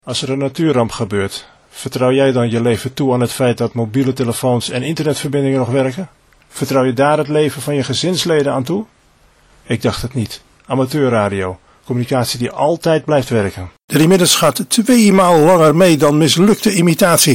Als er een natuurramp gebeurt, vertrouw jij dan je leven toe aan het feit dat mobiele telefoons en internetverbindingen nog werken? Vertrouw je daar het leven van je gezinsleden aan toe? Ik dacht het niet. Amateurradio. Communicatie die altijd blijft werken. Daily Minutes gaat 2 maal langer mee dan mislukte imitatie.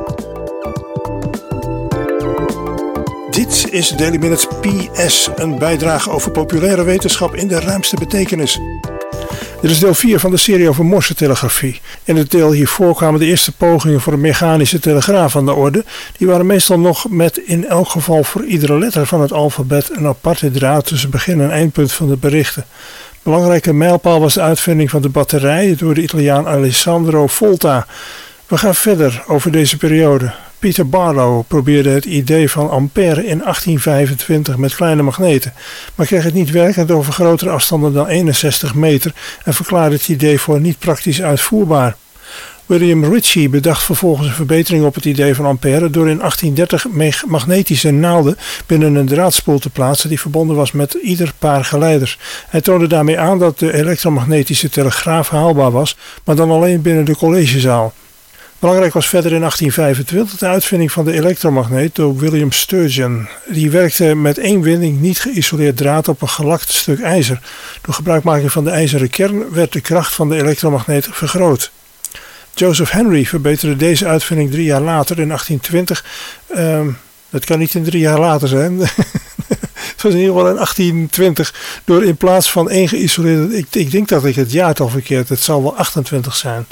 Dit is Daily Minutes PS, een bijdrage over populaire wetenschap in de ruimste betekenis. Dit is deel 4 van de serie over morsetelegrafie. In het deel hiervoor kwamen de eerste pogingen voor een mechanische telegraaf aan de orde. Die waren meestal nog met in elk geval voor iedere letter van het alfabet een aparte draad tussen begin en eindpunt van de berichten. Belangrijke mijlpaal was de uitvinding van de batterij door de Italiaan Alessandro Volta. We gaan verder over deze periode. Peter Barlow probeerde het idee van ampère in 1825 met kleine magneten, maar kreeg het niet werkend over grotere afstanden dan 61 meter en verklaarde het idee voor niet praktisch uitvoerbaar. William Ritchie bedacht vervolgens een verbetering op het idee van ampère door in 1830 magnetische naalden binnen een draadspoel te plaatsen die verbonden was met ieder paar geleiders. Hij toonde daarmee aan dat de elektromagnetische telegraaf haalbaar was, maar dan alleen binnen de collegezaal. Belangrijk was verder in 1825 de uitvinding van de elektromagneet door William Sturgeon. Die werkte met één winding niet geïsoleerd draad op een gelakt stuk ijzer. Door gebruikmaking van de ijzeren kern werd de kracht van de elektromagneet vergroot. Joseph Henry verbeterde deze uitvinding 3 jaar later in 1820. Dat kan niet in 3 jaar later zijn. Het was in ieder geval in 1820 door in plaats van één geïsoleerde... Ik denk dat ik het jaartal verkeerd. Het zal wel 28 zijn.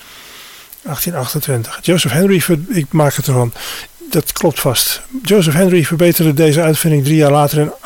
1828. Joseph Henry, ik maak het ervan. Dat klopt vast. Joseph Henry verbeterde deze uitvinding 3 jaar later in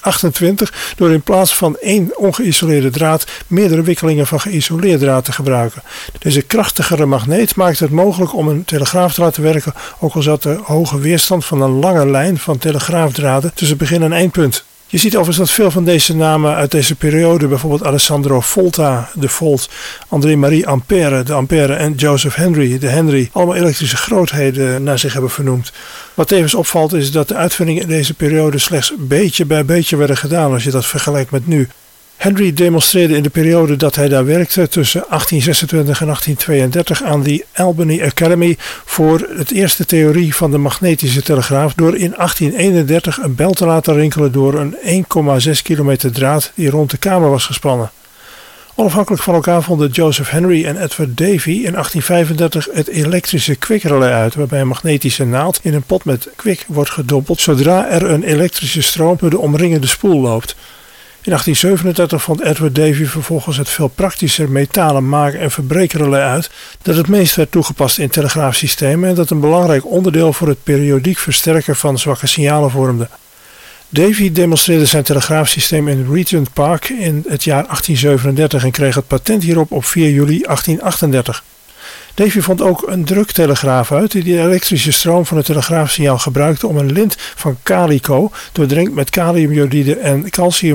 1828 door in plaats van één ongeïsoleerde draad meerdere wikkelingen van geïsoleerd draad te gebruiken. Deze krachtigere magneet maakte het mogelijk om een telegraaf te laten werken, ook al zat de hoge weerstand van een lange lijn van telegraafdraden tussen begin en eindpunt. Je ziet overigens dat veel van deze namen uit deze periode, bijvoorbeeld Alessandro Volta, de Volt, André-Marie Ampère, de Ampère en Joseph Henry, de Henry, allemaal elektrische grootheden naar zich hebben vernoemd. Wat tevens opvalt is dat de uitvindingen in deze periode slechts beetje bij beetje werden gedaan als je dat vergelijkt met nu. Henry demonstreerde in de periode dat hij daar werkte tussen 1826 en 1832 aan de Albany Academy voor het eerste theorie van de magnetische telegraaf door in 1831 een bel te laten rinkelen door een 1,6 kilometer draad die rond de kamer was gespannen. Onafhankelijk van elkaar vonden Joseph Henry en Edward Davy in 1835 het elektrische kwikrelais uit, waarbij een magnetische naald in een pot met kwik wordt gedompeld zodra er een elektrische stroom door de omringende spoel loopt. In 1837 vond Edward Davy vervolgens het veel praktischer metalen maken en verbrekerrelais uit dat het meest werd toegepast in telegraafsystemen en dat een belangrijk onderdeel voor het periodiek versterken van zwakke signalen vormde. Davy demonstreerde zijn telegraafsysteem in Regent Park in het jaar 1837 en kreeg het patent hierop op 4 juli 1838. Davy vond ook een druktelegraaf uit die de elektrische stroom van het telegraafsignaal gebruikte om een lint van calico doordrenkt met kaliumjodide en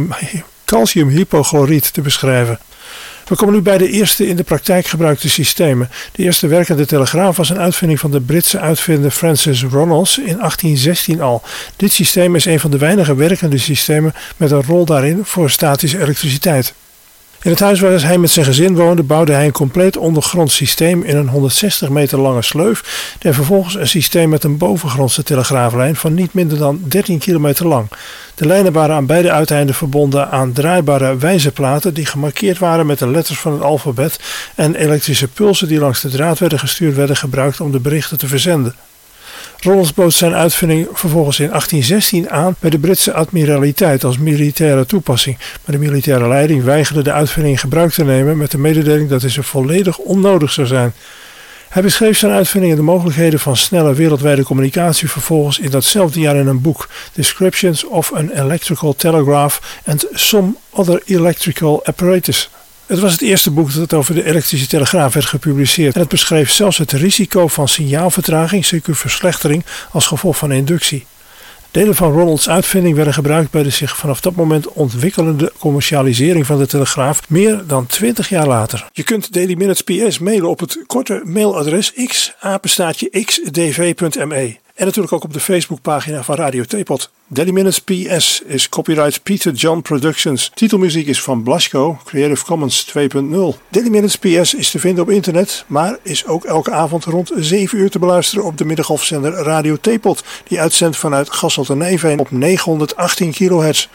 calciumhypochloriet te beschrijven. We komen nu bij de eerste in de praktijk gebruikte systemen. De eerste werkende telegraaf was een uitvinding van de Britse uitvinder Francis Ronalds in 1816 al. Dit systeem is een van de weinige werkende systemen met een rol daarin voor statische elektriciteit. In het huis waar hij met zijn gezin woonde bouwde hij een compleet ondergronds systeem in een 160 meter lange sleuf en vervolgens een systeem met een bovengrondse telegraaflijn van niet minder dan 13 kilometer lang. De lijnen waren aan beide uiteinden verbonden aan draaibare wijzerplaten die gemarkeerd waren met de letters van het alfabet en elektrische pulsen die langs de draad werden gestuurd werden gebruikt om de berichten te verzenden. Ronalds bood zijn uitvinding vervolgens in 1816 aan bij de Britse admiraliteit als militaire toepassing, maar de militaire leiding weigerde de uitvinding in gebruik te nemen met de mededeling dat deze volledig onnodig zou zijn. Hij beschreef zijn uitvinding en de mogelijkheden van snelle wereldwijde communicatie vervolgens in datzelfde jaar in een boek, Descriptions of an Electrical Telegraph and Some Other Electrical Apparatus. Het was het eerste boek dat over de elektrische telegraaf werd gepubliceerd en het beschreef zelfs het risico van signaalvertraging, CQ-verslechtering, als gevolg van inductie. Delen van Ronalds uitvinding werden gebruikt bij de zich vanaf dat moment ontwikkelende commercialisering van de telegraaf meer dan 20 jaar later. Je kunt Daily Minutes PS mailen op het korte mailadres x@xdv.me. En natuurlijk ook op de Facebookpagina van Radio Teapot. Daily Minutes PS is copyright Peter John Productions. Titelmuziek is van Blasco, Creative Commons 2.0. Daily Minutes PS is te vinden op internet, maar is ook elke avond rond 7 uur te beluisteren op de middengolfzender Radio Teapot, die uitzendt vanuit Gasselt-en-Nijveen op 918 kHz.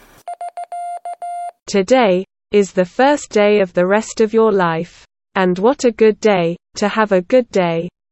Today is the first day of the rest of your life. And what a good day to have a good day.